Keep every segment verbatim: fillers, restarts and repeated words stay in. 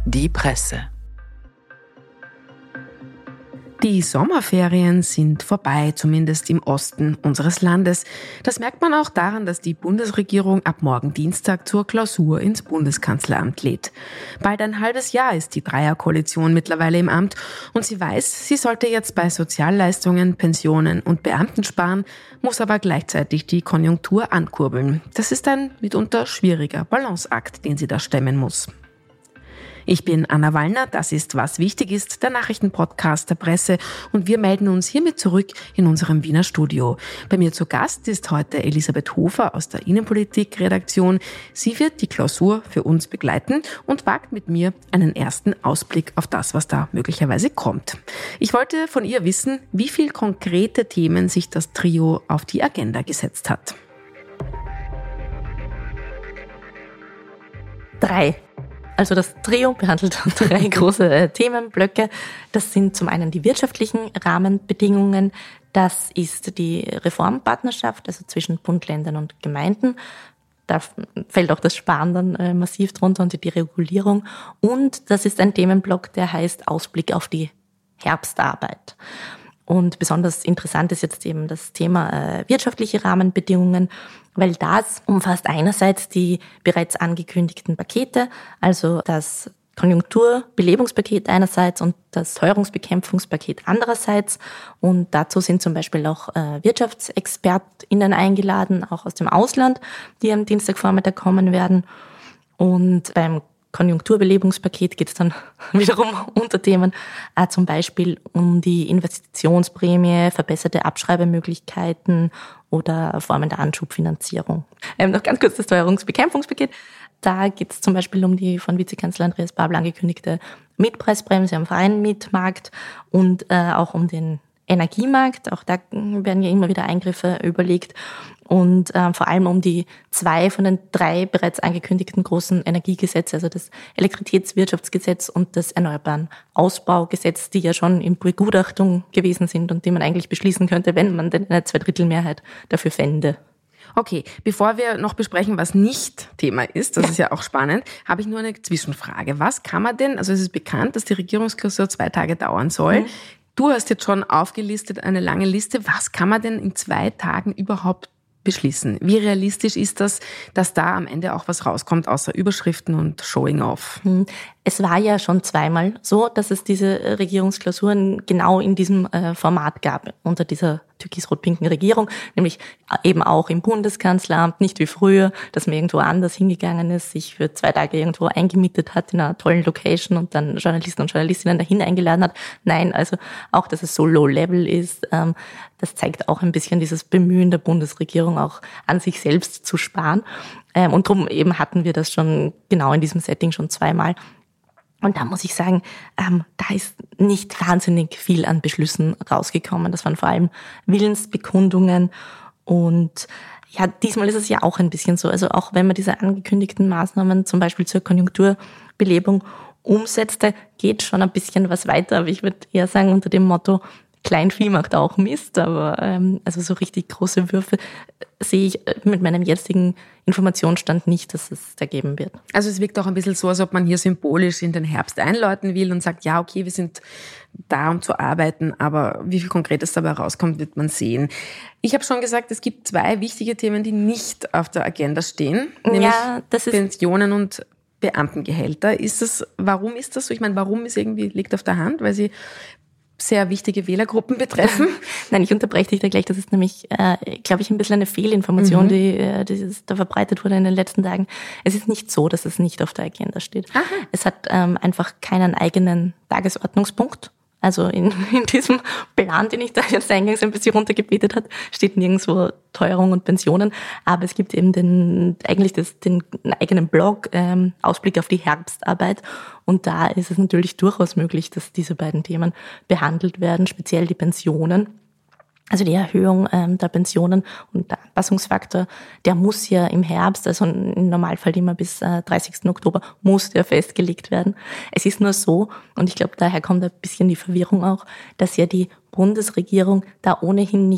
Die Presse. Die Sommerferien sind vorbei, zumindest im Osten unseres Landes. Das merkt man auch daran, dass die Bundesregierung ab morgen Dienstag zur Klausur ins Bundeskanzleramt lädt. Bald ein halbes Jahr ist die Dreierkoalition mittlerweile im Amt und sie weiß, sie sollte jetzt bei Sozialleistungen, Pensionen und Beamten sparen, muss aber gleichzeitig die Konjunktur ankurbeln. Das ist ein mitunter schwieriger Balanceakt, den sie da stemmen muss. Ich bin Anna Wallner, das ist Was wichtig ist, der Nachrichtenpodcast der Presse und wir melden uns hiermit zurück in unserem Wiener Studio. Bei mir zu Gast ist heute Elisabeth Hofer aus der Innenpolitik-Redaktion. Sie wird die Klausur für uns begleiten und wagt mit mir einen ersten Ausblick auf das, was da möglicherweise kommt. Ich wollte von ihr wissen, wie viele konkrete Themen sich das Trio auf die Agenda gesetzt hat. Drei. Also das Trio behandelt drei große äh, Themenblöcke. Das sind zum einen die wirtschaftlichen Rahmenbedingungen, das ist die Reformpartnerschaft, also zwischen Bund, Ländern und Gemeinden. Da fällt auch das Sparen dann äh, massiv drunter und die Deregulierung. Und das ist ein Themenblock, der heißt Ausblick auf die Herbstarbeit. Und besonders interessant ist jetzt eben das Thema äh, wirtschaftliche Rahmenbedingungen, weil das umfasst einerseits die bereits angekündigten Pakete, also das Konjunkturbelebungspaket einerseits und das Teuerungsbekämpfungspaket andererseits. Und dazu sind zum Beispiel auch äh, WirtschaftsexpertInnen eingeladen, auch aus dem Ausland, die am Dienstagvormittag kommen werden. Und beim Konjunkturbelebungspaket geht es dann wiederum unter Themen, äh, zum Beispiel um die Investitionsprämie, verbesserte Abschreibemöglichkeiten oder Formen der Anschubfinanzierung. Ähm, noch ganz kurz das Teuerungsbekämpfungspaket. Da geht es zum Beispiel um die von Vizekanzler Andreas Babel angekündigte Mietpreisbremse am freien Mietmarkt und äh, auch um den Energiemarkt. Auch da werden ja immer wieder Eingriffe überlegt. Und äh, vor allem um die zwei von den drei bereits angekündigten großen Energiegesetze, also das Elektrizitätswirtschaftsgesetz und das Erneuerbaren Ausbaugesetz, die ja schon in Begutachtung gewesen sind und die man eigentlich beschließen könnte, wenn man denn eine Zweidrittelmehrheit dafür fände. Okay, bevor wir noch besprechen, was nicht Thema ist, das ist ja auch spannend, habe ich nur eine Zwischenfrage. Was kann man denn, also es ist bekannt, dass die Regierungsklausur zwei Tage dauern soll. Mhm. Du hast jetzt schon aufgelistet eine lange Liste. Was kann man denn in zwei Tagen überhaupt beschließen? Wie realistisch ist das, dass da am Ende auch was rauskommt, außer Überschriften und Showing off? Es war ja schon zweimal so, dass es diese Regierungsklausuren genau in diesem äh, Format gab, unter dieser türkis-rot-pinken Regierung, nämlich eben auch im Bundeskanzleramt, nicht wie früher, dass man irgendwo anders hingegangen ist, sich für zwei Tage irgendwo eingemietet hat in einer tollen Location und dann Journalisten und Journalistinnen dahin eingeladen hat. Nein, also auch, dass es so low-level ist, ähm, das zeigt auch ein bisschen dieses Bemühen der Bundesregierung, auch an sich selbst zu sparen. Ähm, und darum eben hatten wir das schon genau in diesem Setting schon zweimal. Und da muss ich sagen, ähm, da ist nicht wahnsinnig viel an Beschlüssen rausgekommen. Das waren vor allem Willensbekundungen. Und ja, diesmal ist es ja auch ein bisschen so. Also auch wenn man diese angekündigten Maßnahmen zum Beispiel zur Konjunkturbelebung umsetzt, da geht schon ein bisschen was weiter. Aber ich würde eher sagen, unter dem Motto, Kleinvieh macht auch Mist, aber ähm, also so richtig große Würfe sehe ich mit meinem jetzigen Informationsstand nicht, dass es da geben wird. Also es wirkt auch ein bisschen so, als ob man hier symbolisch in den Herbst einläuten will und sagt, ja, okay, wir sind da, um zu arbeiten, aber wie viel Konkretes dabei rauskommt, wird man sehen. Ich habe schon gesagt, es gibt zwei wichtige Themen, die nicht auf der Agenda stehen, nämlich ja, das ist Pensionen und Beamtengehälter. Ist das, warum ist das so? Ich meine, warum ist irgendwie, liegt auf der Hand, weil sie sehr wichtige Wählergruppen betreffen. Nein, ich unterbreche dich da gleich. Das ist nämlich, äh, glaube ich, ein bisschen eine Fehlinformation, mhm. die, äh, die da verbreitet wurde in den letzten Tagen. Es ist nicht so, dass es nicht auf der Agenda steht. Aha. Es hat ähm, einfach keinen eigenen Tagesordnungspunkt. Also in, in diesem Plan, den ich da jetzt eingangs ein bisschen runtergebetet hat, steht nirgendwo Teuerung und Pensionen. Aber es gibt eben den, eigentlich das, den eigenen Blog, ähm, Ausblick auf die Herbstarbeit. Und da ist es natürlich durchaus möglich, dass diese beiden Themen behandelt werden, speziell die Pensionen. Also die Erhöhung ähm, der Pensionen und der Anpassungsfaktor, der muss ja im Herbst, also im Normalfall immer bis äh, dreißigsten Oktober, muss der festgelegt werden. Es ist nur so, und ich glaube, daher kommt ein bisschen die Verwirrung auch, dass ja die Bundesregierung da ohnehin nichts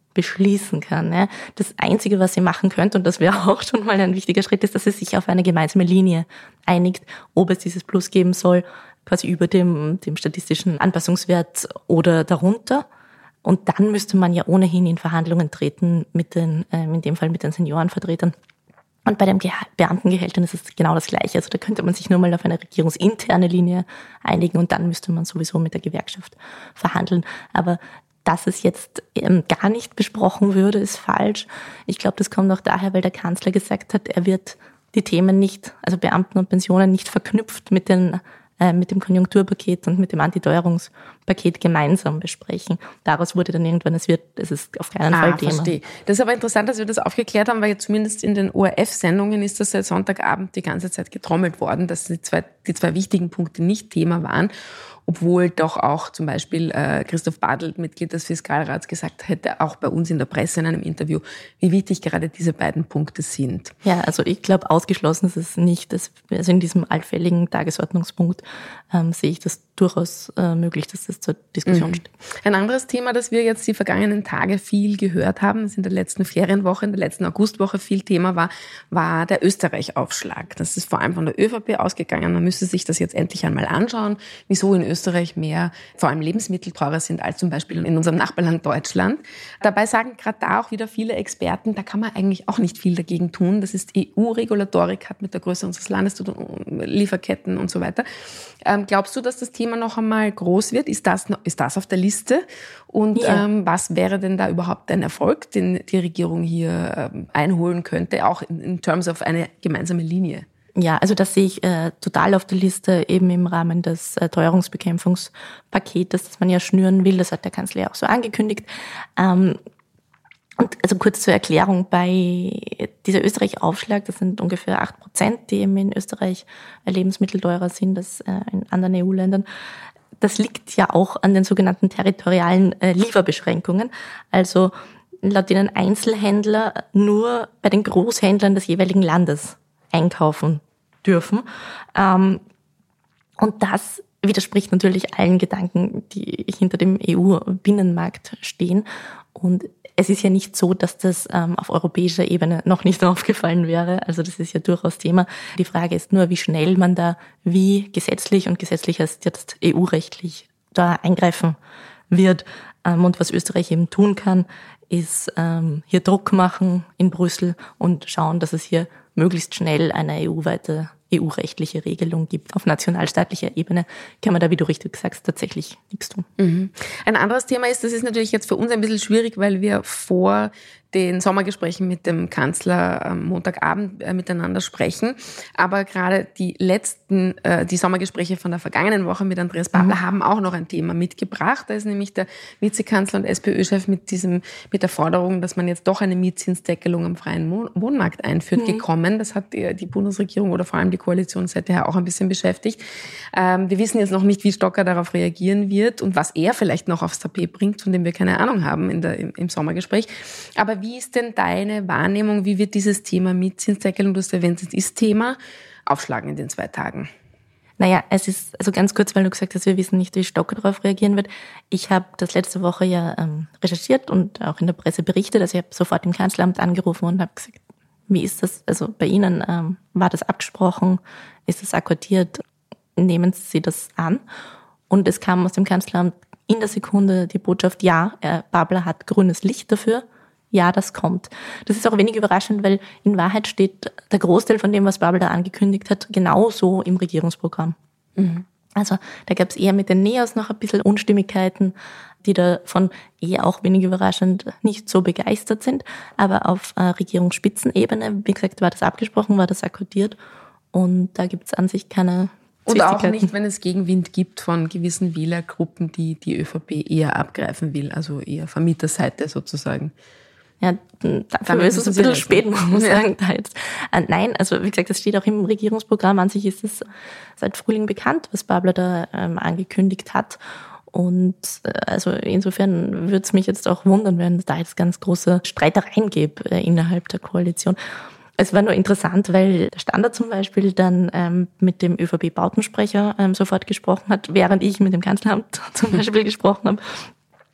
beschließen kann. Ja. Das Einzige, was sie machen könnte, und das wäre auch schon mal ein wichtiger Schritt, ist, dass sie sich auf eine gemeinsame Linie einigt, ob es dieses Plus geben soll, quasi über dem, dem statistischen Anpassungswert oder darunter. Und dann müsste man ja ohnehin in Verhandlungen treten mit den, äh, in dem Fall mit den Seniorenvertretern. Und bei den Ge- Beamtengehältern ist es genau das Gleiche. Also da könnte man sich nur mal auf eine regierungsinterne Linie einigen und dann müsste man sowieso mit der Gewerkschaft verhandeln. Aber dass es jetzt ähm, gar nicht besprochen würde, ist falsch. Ich glaube, das kommt auch daher, weil der Kanzler gesagt hat, er wird die Themen nicht, also Beamten und Pensionen nicht verknüpft mit den äh, mit dem Konjunkturpaket und mit dem Antiteuerungspaket gemeinsam besprechen. Daraus wurde dann irgendwann, es wird, es ist auf keinen ah, Fall Thema. Verstehe. Das ist aber interessant, dass wir das aufgeklärt haben, weil zumindest in den O R F-Sendungen ist das seit Sonntagabend die ganze Zeit getrommelt worden, dass die zwei, die zwei wichtigen Punkte nicht Thema waren. Obwohl doch auch zum Beispiel äh, Christoph Bartelt, Mitglied des Fiskalrats, gesagt hätte, auch bei uns in der Presse in einem Interview, wie wichtig gerade diese beiden Punkte sind. Ja, also ich glaube, ausgeschlossen ist es nicht. Dass, also in diesem allfälligen Tagesordnungspunkt ähm, sehe ich das durchaus äh, möglich, dass das zur Diskussion mhm. steht. Ein anderes Thema, das wir jetzt die vergangenen Tage viel gehört haben, das in der letzten Ferienwoche, in der letzten Augustwoche viel Thema war, war der Österreich-Aufschlag. Das ist vor allem von der ÖVP ausgegangen. Man müsste sich das jetzt endlich einmal anschauen, wieso in Österreich mehr, vor allem Lebensmittel teurer sind als zum Beispiel in unserem Nachbarland Deutschland. Dabei sagen gerade da auch wieder viele Experten, da kann man eigentlich auch nicht viel dagegen tun. Das ist E U-Regulatorik, hat mit der Größe unseres Landes zu tun, Lieferketten und so weiter. Ähm, glaubst du, dass das Thema noch einmal groß wird? Ist das, ist das auf der Liste? Und ja. ähm, was wäre denn da überhaupt ein Erfolg, den die Regierung hier ähm, einholen könnte, auch in, in terms of eine gemeinsame Linie? Ja, also das sehe ich äh, total auf der Liste, eben im Rahmen des äh, Teuerungsbekämpfungspaketes, das man ja schnüren will. Das hat der Kanzler ja auch so angekündigt. Ähm, und also kurz zur Erklärung, bei dieser Österreich-Aufschlag, das sind ungefähr acht Prozent, die eben in Österreich äh, Lebensmittel teurer sind als äh, in anderen E U-Ländern. Das liegt ja auch an den sogenannten territorialen äh, Lieferbeschränkungen. Also laut denen Einzelhändler nur bei den Großhändlern des jeweiligen Landes einkaufen dürfen. Ähm, und das widerspricht natürlich allen Gedanken, die hinter dem E U-Binnenmarkt stehen. Und es ist ja nicht so, dass das ähm, auf europäischer Ebene noch nicht aufgefallen wäre. Also das ist ja durchaus Thema. Die Frage ist nur, wie schnell man da wie gesetzlich und gesetzlich heißt jetzt E U-rechtlich da eingreifen wird. Ähm, und was Österreich eben tun kann, ist ähm, hier Druck machen in Brüssel und schauen, dass es hier möglichst schnell eine E U-weite, E U-rechtliche Regelung gibt. Auf nationalstaatlicher Ebene kann man da, wie du richtig sagst, tatsächlich nichts tun. Mhm. Ein anderes Thema ist, das ist natürlich jetzt für uns ein bisschen schwierig, weil wir vor den Sommergesprächen mit dem Kanzler am Montagabend äh, miteinander sprechen. Aber gerade die letzten, äh, die Sommergespräche von der vergangenen Woche mit Andreas Babler mhm. haben auch noch ein Thema mitgebracht. Da ist nämlich der Vizekanzler und SPÖ-Chef mit diesem, mit der Forderung, dass man jetzt doch eine Mietzinsdeckelung am freien Wohnmarkt einführt, mhm. gekommen. Das hat die, die Bundesregierung oder vor allem die Koalition seither auch ein bisschen beschäftigt. Ähm, wir wissen jetzt noch nicht, wie Stocker darauf reagieren wird und was er vielleicht noch aufs Tapet bringt, von dem wir keine Ahnung haben in der, im, im Sommergespräch. Aber wie ist denn deine Wahrnehmung? Wie wird dieses Thema Mietzinsdeckelung, du hast erwähnt, es ist Thema, aufschlagen in den zwei Tagen? Naja, es ist, also ganz kurz, weil du gesagt hast, wir wissen nicht, wie Stocker darauf reagieren wird. Ich habe das letzte Woche ja ähm, recherchiert und auch in der Presse berichtet. Also ich habe sofort im Kanzleramt angerufen und habe gesagt, wie ist das, also bei Ihnen, ähm, war das abgesprochen? Ist das akkordiert? Nehmen Sie das an? Und es kam aus dem Kanzleramt in der Sekunde die Botschaft, ja, äh, Babler hat grünes Licht dafür. Ja, das kommt. Das ist auch wenig überraschend, weil in Wahrheit steht der Großteil von dem, was Babler da angekündigt hat, genauso im Regierungsprogramm. Mhm. Also da gab es eher mit den Neos noch ein bisschen Unstimmigkeiten, die davon eher auch wenig überraschend nicht so begeistert sind. Aber auf äh, Regierungsspitzenebene, wie gesagt, war das abgesprochen, war das akkordiert und da gibt es an sich keine Und auch nicht, wenn es Gegenwind gibt von gewissen Wählergruppen, die die ÖVP eher abgreifen will, also eher Vermieterseite sozusagen. Ja, dafür ist es ein bisschen spät, muss man sagen. Da jetzt. Nein, also wie gesagt, das steht auch im Regierungsprogramm. An sich ist es seit Frühling bekannt, was Babler da ähm, angekündigt hat. Und äh, also insofern würde es mich jetzt auch wundern, wenn es da jetzt ganz große Streitereien gäbe äh, innerhalb der Koalition. Es war nur interessant, weil der Standard zum Beispiel dann ähm, mit dem ÖVP-Bautensprecher ähm, sofort gesprochen hat, während ich mit dem Kanzleramt zum Beispiel gesprochen habe.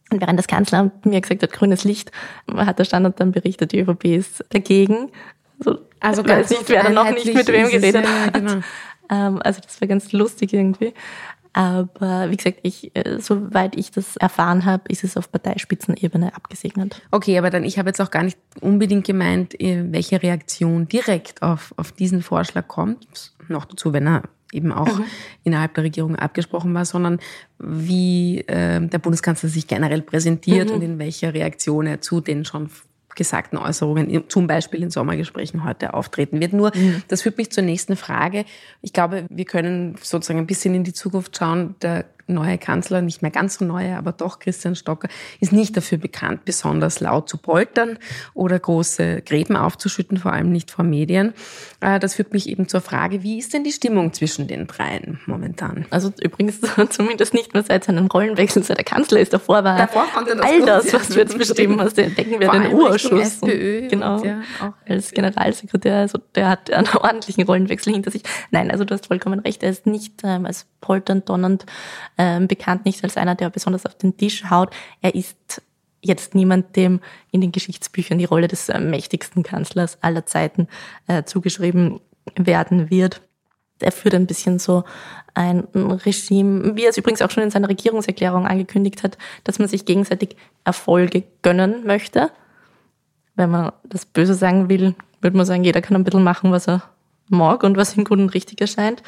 Und während das Kanzleramt mir gesagt hat, grünes Licht, hat der Standard dann berichtet, die ÖVP ist dagegen. Also, also ich weiß nicht, wer da noch nicht mit wem geredet ja, hat. Genau. Ähm, also das war ganz lustig irgendwie. Aber wie gesagt, ich, äh, soweit ich das erfahren habe, ist es auf Parteispitzenebene abgesegnet. Okay, aber dann, ich habe jetzt auch gar nicht unbedingt gemeint, welche Reaktion direkt auf, auf diesen Vorschlag kommt, noch dazu, wenn er eben auch mhm. innerhalb der Regierung abgesprochen war, sondern wie äh, der Bundeskanzler sich generell präsentiert mhm. und in welcher Reaktion er zu den schon gesagten Äußerungen, zum Beispiel in Sommergesprächen heute auftreten wird. Nur, mhm. das führt mich zur nächsten Frage. Ich glaube, wir können sozusagen ein bisschen in die Zukunft schauen. Der neue Kanzler, nicht mehr ganz so neue, aber doch Christian Stocker, ist nicht dafür bekannt, besonders laut zu poltern oder große Gräben aufzuschütten, vor allem nicht vor Medien. Das führt mich eben zur Frage, wie ist denn die Stimmung zwischen den dreien momentan? Also übrigens zumindest nicht nur seit seinem Rollenwechsel, seit der Kanzler ist. Davor war Davor konnte das all das, was du jetzt beschrieben hast, denken wir den U-Ausschuss. SPÖ genau, und ja, auch als Generalsekretär, also der hat einen ordentlichen Rollenwechsel hinter sich. Nein, also du hast vollkommen recht, er ist nicht ähm, als polternd, donnernd ähm, bekannt, nicht als einer, der besonders auf den Tisch haut. Er ist jetzt niemand, dem in den Geschichtsbüchern die Rolle des äh, mächtigsten Kanzlers aller Zeiten äh, zugeschrieben werden wird. Er führt ein bisschen so ein Regime, wie er es übrigens auch schon in seiner Regierungserklärung angekündigt hat, dass man sich gegenseitig Erfolge gönnen möchte. Wenn man das Böse sagen will, würde man sagen, jeder kann ein bisschen machen, was er mag und was ihm gut und richtig erscheint.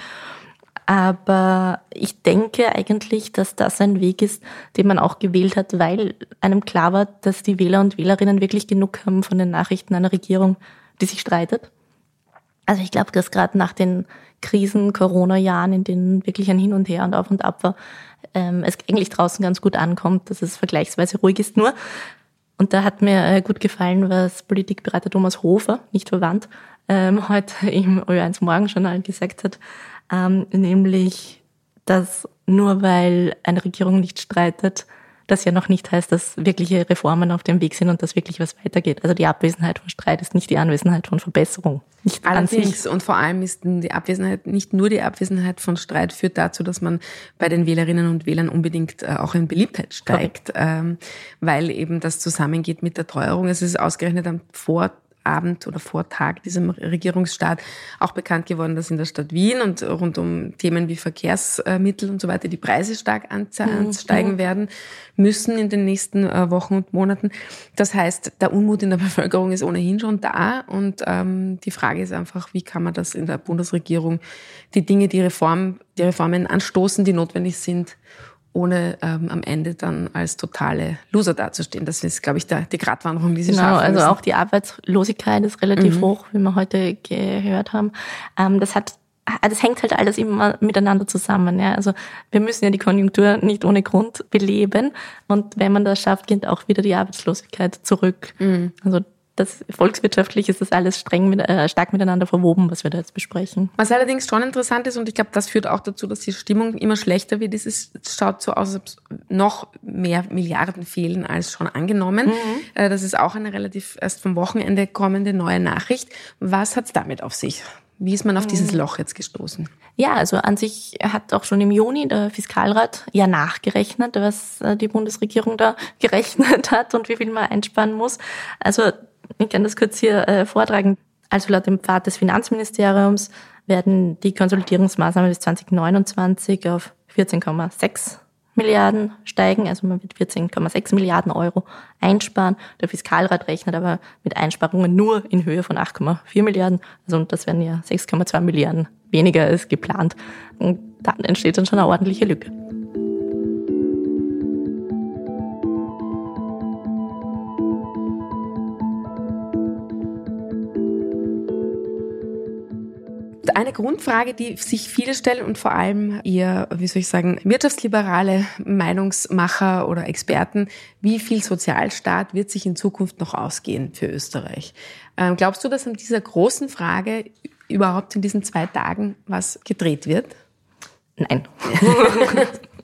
Aber ich denke eigentlich, dass das ein Weg ist, den man auch gewählt hat, weil einem klar war, dass die Wähler und Wählerinnen wirklich genug haben von den Nachrichten einer Regierung, die sich streitet. Also ich glaube, dass gerade nach den Krisen, Corona-Jahren, in denen wirklich ein Hin und Her und Auf und Ab war, ähm, es eigentlich draußen ganz gut ankommt, dass es vergleichsweise ruhig ist. Nur, und da hat mir gut gefallen, was Politikberater Thomas Hofer, nicht verwandt, ähm, heute im Ö eins Morgenjournal gesagt hat, ähm, nämlich, dass nur weil eine Regierung nicht streitet, das ja noch nicht heißt, dass wirkliche Reformen auf dem Weg sind und dass wirklich was weitergeht. Also die Abwesenheit von Streit ist nicht die Anwesenheit von Verbesserung. Nicht allerdings, und vor allem ist die Abwesenheit, nicht nur die Abwesenheit von Streit führt dazu, dass man bei den Wählerinnen und Wählern unbedingt auch in Beliebtheit steigt, ähm, weil eben das zusammengeht mit der Teuerung. Es ist ausgerechnet am Vor Abend oder Vortag diesem Regierungsstart auch bekannt geworden, dass in der Stadt Wien und rund um Themen wie Verkehrsmittel und so weiter die Preise stark ansteigen mhm. werden müssen in den nächsten Wochen und Monaten. Das heißt, der Unmut in der Bevölkerung ist ohnehin schon da und ähm, die Frage ist einfach, wie kann man das in der Bundesregierung, die Dinge, die Reform, die Reformen anstoßen, die notwendig sind, ohne ähm, am Ende dann als totale Loser dazustehen. Das ist, glaube ich, der, die Gratwanderung, die sie genau, schaffen müssen. Also auch die Arbeitslosigkeit ist relativ mhm. hoch, wie wir heute gehört haben. Ähm, das hat, das hängt halt alles immer miteinander zusammen. Ja? Also wir müssen ja die Konjunktur nicht ohne Grund beleben. Und wenn man das schafft, geht auch wieder die Arbeitslosigkeit zurück. Mhm. Also das volkswirtschaftlich ist das alles streng mit, äh, stark miteinander verwoben, was wir da jetzt besprechen. Was allerdings schon interessant ist, und ich glaube, das führt auch dazu, dass die Stimmung immer schlechter wird, ist, es schaut so aus, als ob noch mehr Milliarden fehlen als schon angenommen. Mhm. Äh, das ist auch eine relativ erst vom Wochenende kommende neue Nachricht. Was hat's damit auf sich? Wie ist man auf dieses Loch jetzt gestoßen? Ja, also an sich hat auch schon im Juni der Fiskalrat ja nachgerechnet, was die Bundesregierung da gerechnet hat und wie viel man einsparen muss. Also ich kann das kurz hier äh, vortragen. Also laut dem Pfad des Finanzministeriums werden die Konsolidierungsmaßnahmen bis zwanzig neunundzwanzig auf vierzehn Komma sechs Milliarden steigen. Also man wird vierzehn Komma sechs Milliarden Euro einsparen. Der Fiskalrat rechnet aber mit Einsparungen nur in Höhe von acht Komma vier Milliarden. Also das wären ja sechs Komma zwei Milliarden weniger als geplant. Und dann entsteht dann schon eine ordentliche Lücke. Eine Grundfrage, die sich viele stellen und vor allem ihr, wie soll ich sagen, wirtschaftsliberale Meinungsmacher oder Experten, wie viel Sozialstaat wird sich in Zukunft noch ausgehen für Österreich? Ähm, glaubst du, dass an dieser großen Frage überhaupt in diesen zwei Tagen was gedreht wird? Nein.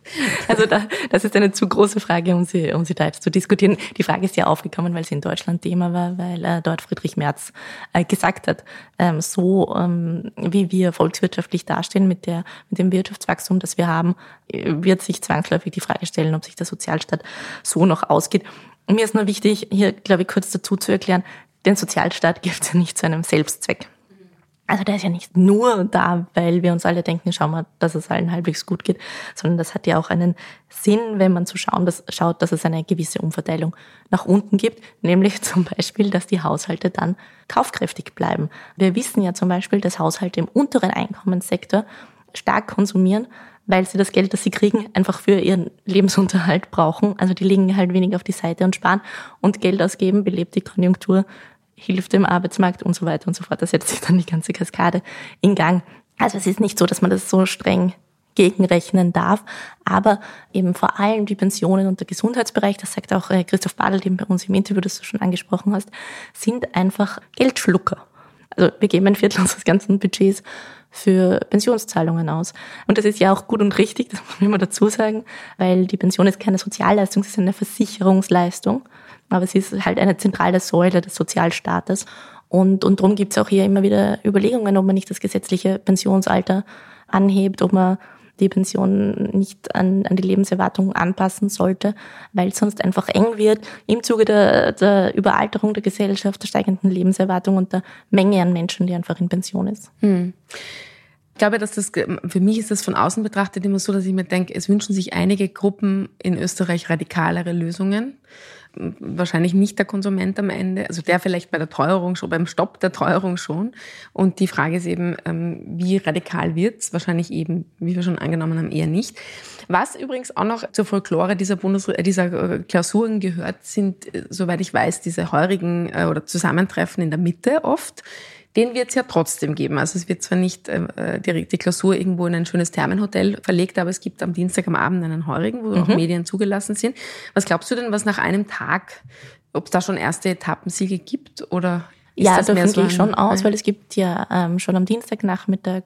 Also da, das ist eine zu große Frage, um sie, um sie da jetzt zu diskutieren. Die Frage ist ja aufgekommen, weil sie in Deutschland Thema war, weil äh, dort Friedrich Merz äh, gesagt hat, ähm, so ähm, wie wir volkswirtschaftlich dastehen mit der mit dem Wirtschaftswachstum, das wir haben, wird sich zwangsläufig die Frage stellen, ob sich der Sozialstaat so noch ausgeht. Und mir ist nur wichtig, hier, glaube ich, kurz dazu zu erklären, den Sozialstaat gibt es ja nicht zu einem Selbstzweck. Also der ist ja nicht nur da, weil wir uns alle denken, schau mal, dass es allen halbwegs gut geht, sondern das hat ja auch einen Sinn, wenn man zu schauen, dass, schaut, dass es eine gewisse Umverteilung nach unten gibt, nämlich zum Beispiel, dass die Haushalte dann kaufkräftig bleiben. Wir wissen ja zum Beispiel, dass Haushalte im unteren Einkommenssektor stark konsumieren, weil sie das Geld, das sie kriegen, einfach für ihren Lebensunterhalt brauchen. Also die legen halt weniger auf die Seite und sparen, und Geld ausgeben belebt die Konjunktur, hilft dem Arbeitsmarkt und so weiter und so fort. Das setzt sich dann die ganze Kaskade in Gang. Also es ist nicht so, dass man das so streng gegenrechnen darf, aber eben vor allem die Pensionen und der Gesundheitsbereich, das sagt auch Christoph Badl, den bei uns im Interview, das du schon angesprochen hast, sind einfach Geldschlucker. Also wir geben ein Viertel unseres ganzen Budgets für Pensionszahlungen aus. Und das ist ja auch gut und richtig, das muss man immer dazu sagen, weil die Pension ist keine Sozialleistung, es ist eine Versicherungsleistung. Aber es ist halt eine zentrale Säule des Sozialstaates. Und, und darum gibt es auch hier immer wieder Überlegungen, ob man nicht das gesetzliche Pensionsalter anhebt, ob man die Pension nicht an, an die Lebenserwartung anpassen sollte, weil es sonst einfach eng wird im Zuge der, der Überalterung der Gesellschaft, der steigenden Lebenserwartung und der Menge an Menschen, die einfach in Pension ist. Hm. Ich glaube, dass das, für mich ist das von außen betrachtet immer so, dass ich mir denke, es wünschen sich einige Gruppen in Österreich radikalere Lösungen. Wahrscheinlich nicht der Konsument am Ende, also der vielleicht bei der Teuerung schon, beim Stopp der Teuerung schon. Und die Frage ist eben, wie radikal wird's? Wahrscheinlich eben, wie wir schon angenommen haben, eher nicht. Was übrigens auch noch zur Folklore dieser Bundes dieser Klausuren gehört, sind, soweit ich weiß, diese heurigen oder Zusammentreffen in der Mitte oft. Den wird es ja trotzdem geben. Also es wird zwar nicht äh, die, die Klausur irgendwo in ein schönes Thermenhotel verlegt, aber es gibt am Dienstag am Abend einen heurigen, wo mhm. auch Medien zugelassen sind. Was glaubst du denn, was nach einem Tag, ob es da schon erste Etappensiege gibt oder ist ja, das davon mehr so gehe ich ein, schon aus, weil es gibt ja ähm, schon am Dienstagnachmittag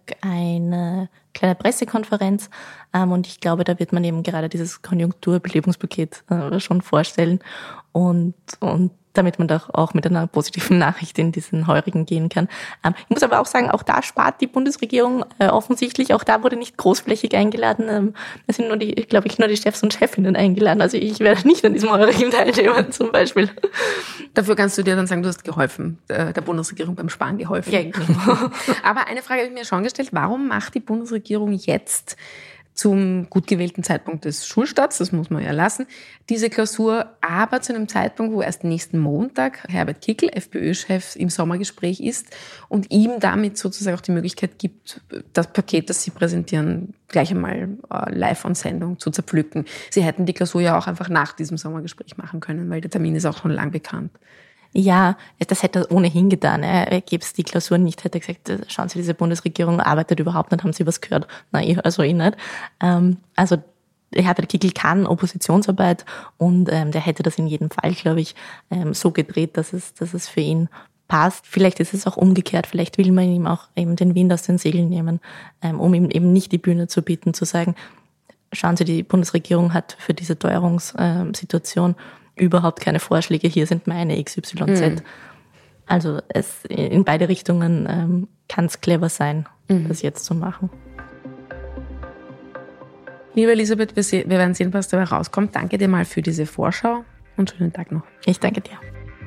eine kleine Pressekonferenz ähm, und ich glaube, da wird man eben gerade dieses Konjunkturbelebungspaket äh, schon vorstellen und und damit man doch auch mit einer positiven Nachricht in diesen Heurigen gehen kann. Ähm, ich muss aber auch sagen, auch da spart die Bundesregierung äh, offensichtlich. Auch da wurde nicht großflächig eingeladen. Ähm, es sind nur die, glaube ich, nur die Chefs und Chefinnen eingeladen. Also ich werde nicht an diesem Heurigen teilnehmen zum Beispiel. Dafür kannst du dir dann sagen, du hast geholfen, der Bundesregierung beim Sparen geholfen. Ja, genau. Aber eine Frage habe ich mir schon gestellt, warum macht die Bundesregierung jetzt zum gut gewählten Zeitpunkt des Schulstarts, das muss man ja lassen, diese Klausur, aber zu einem Zeitpunkt, wo erst nächsten Montag Herbert Kickl, FPÖ-Chef, im Sommergespräch ist und ihm damit sozusagen auch die Möglichkeit gibt, das Paket, das sie präsentieren, gleich einmal äh, live on Sendung zu zerpflücken. Sie hätten die Klausur ja auch einfach nach diesem Sommergespräch machen können, weil der Termin ist auch schon lang bekannt. Ja, das hätte er ohnehin getan. Er gäbe es die Klausuren nicht, hätte er gesagt, schauen Sie, diese Bundesregierung arbeitet überhaupt nicht, haben Sie was gehört? Nein, also ich nicht. Also Herbert Kickl kann Oppositionsarbeit und ähm, der hätte das in jedem Fall, glaube ich, ähm, so gedreht, dass es, dass es für ihn passt. Vielleicht ist es auch umgekehrt, vielleicht will man ihm auch eben den Wind aus den Segeln nehmen, ähm, um ihm eben nicht die Bühne zu bieten, zu sagen, schauen Sie, die Bundesregierung hat für diese Teuerungssituation überhaupt keine Vorschläge, hier sind meine X Y Z. Mhm. Also es in beide Richtungen ähm, kann es clever sein, mhm. das jetzt zu machen. Liebe Elisabeth, wir, se- wir werden sehen, was dabei rauskommt. Danke dir mal für diese Vorschau und schönen Tag noch. Ich danke dir.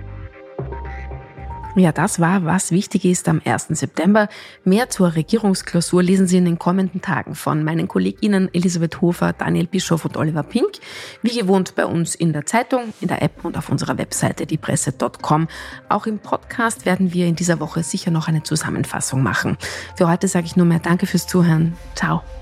Ja, das war «Was wichtig ist» am ersten September. Mehr zur Regierungsklausur lesen Sie in den kommenden Tagen von meinen KollegInnen Elisabeth Hofer, Daniel Bischof und Oliver Pink. Wie gewohnt bei uns in der Zeitung, in der App und auf unserer Webseite diepresse punkt com. Auch im Podcast werden wir in dieser Woche sicher noch eine Zusammenfassung machen. Für heute sage ich nur mehr Danke fürs Zuhören. Ciao.